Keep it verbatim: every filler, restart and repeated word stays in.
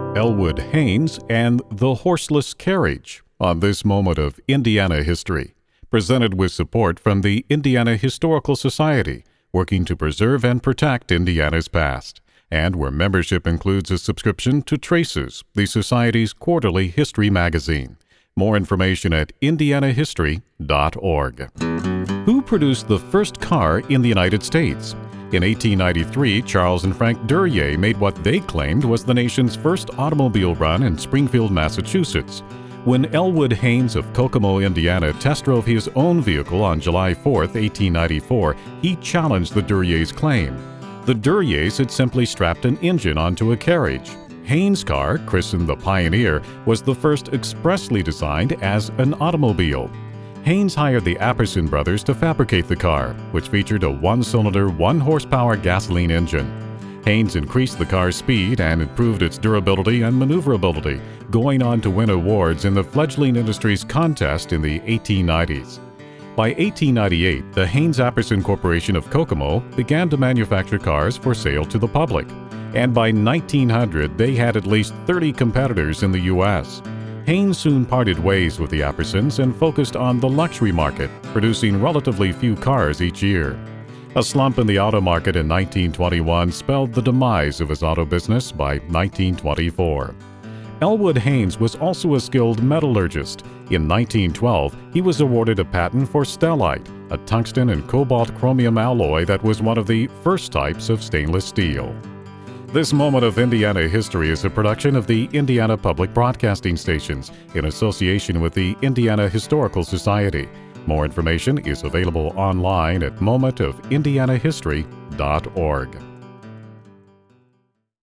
Elwood Haynes and the Horseless Carriage on this moment of Indiana history, presented with support from the Indiana Historical Society, working to preserve and protect Indiana's past, and where membership includes a subscription to Traces, the Society's quarterly history magazine. More information at indiana history dot org. Who produced the first car in the United States? In eighteen ninety-three, Charles and Frank Duryea made what they claimed was the nation's first automobile run in Springfield, Massachusetts. When Elwood Haynes of Kokomo, Indiana, test drove his own vehicle on July fourth, eighteen ninety-four, he challenged the Duryeas' claim. The Duryeas had simply strapped an engine onto a carriage. Haynes' car, christened the Pioneer, was the first expressly designed as an automobile. Haynes hired the Apperson brothers to fabricate the car, which featured a one-cylinder, one-horsepower gasoline engine. Haynes increased the car's speed and improved its durability and maneuverability, going on to win awards in the fledgling industry's contest in the eighteen nineties. By eighteen ninety-eight, the Haynes-Apperson Corporation of Kokomo began to manufacture cars for sale to the public, and by nineteen hundred, they had at least thirty competitors in the U S Haynes soon parted ways with the Appersons and focused on the luxury market, producing relatively few cars each year. A slump in the auto market in nineteen twenty-one spelled the demise of his auto business by nineteen twenty-four. Elwood Haynes was also a skilled metallurgist. In nineteen twelve, he was awarded a patent for stellite, a tungsten and cobalt chromium alloy that was one of the first types of stainless steel. This moment of Indiana history is a production of the Indiana Public Broadcasting Stations in association with the Indiana Historical Society. More information is available online at moment of indiana history dot org.